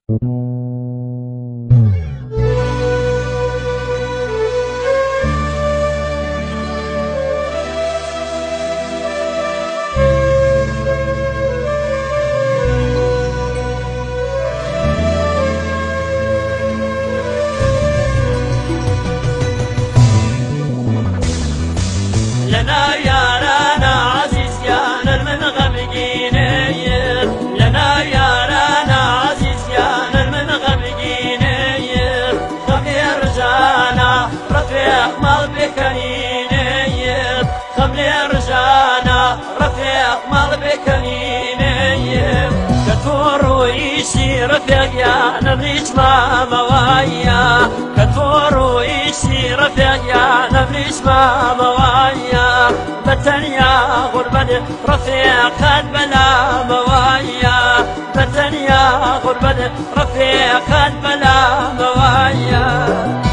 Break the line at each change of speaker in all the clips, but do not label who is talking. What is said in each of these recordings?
لنا يارانا عزيز يانا من غمقيني لنا يارانا عزيز يانا من غمقيني خمي رجانا رفيق مال بكنيني خمي رجانا رفيق مال بكنيني كتور ويشي رفيق يانا بليش ما موايا كتور ويشي رفيق يانا بليش ما موايا بتنيا غربة رفيق بلا موايا بتنيا غربة رفيق بلا موايا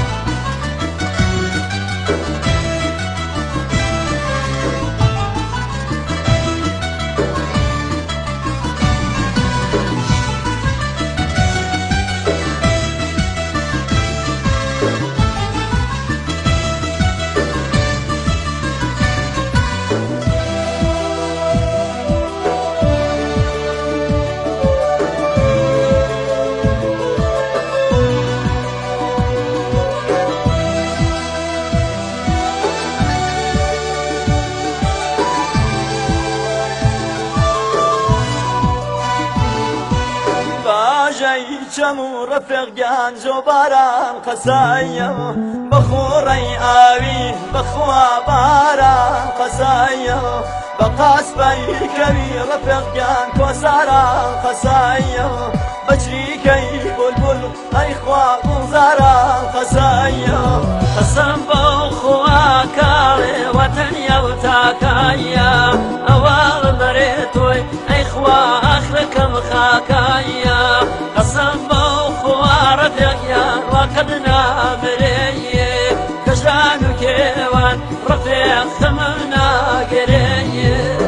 جمو رفيق جانجو باران قسايا بخوري آوي بخوا باران قسايا بقاس باي كبير رفيق جان كوساران قسايا بجريكي بلبل اي خوا بنزاران قسايا قسم بخوا كاري وطنيا وتاكايا اوال مريتوي اي خوا اخركم خاكايا قسم بخوا رفيق يان وقدنا مريه كجان وكيوان رفيق ثمنا قريه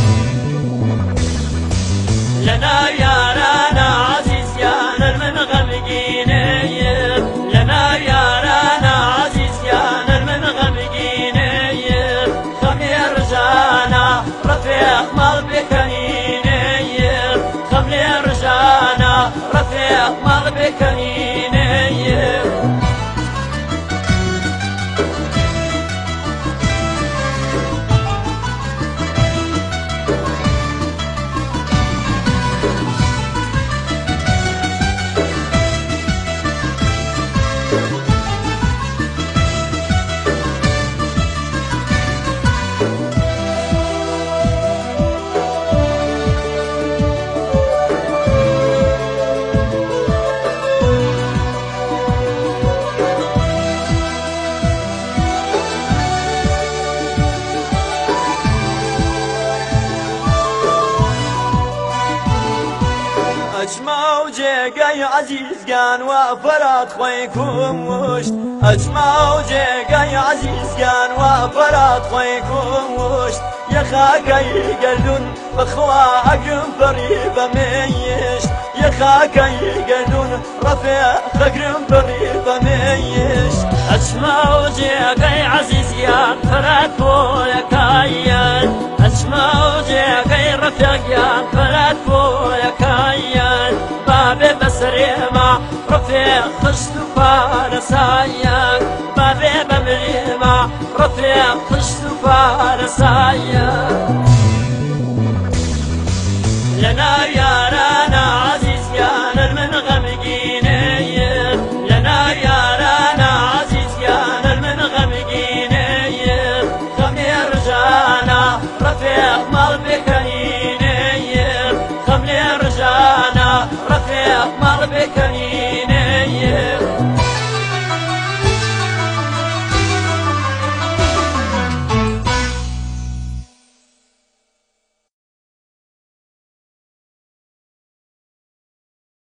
لنا يارانا عزيز يانا من غمقيني لنا يارانا عزيز يانا من غمقيني خمي رجانا رفيق مال بكنيني خمي رجانا رفيق مال بكنيني اجمع وجيقاي عزيز كان وفرات خويكم وشت اجمع وجيقاي عزيز كان وفرات خويكم وشت يا خاكي قلدون بخوا اقم فريبة ميش يا خاكي قلدون رفيق اقم فريبة ميش اجمع وجيقاي عزيز كان فرات خويكايا اجمع وجيقاي رفيق كان فرات خويكايا بابي بسريما رفيق خشت فارسايا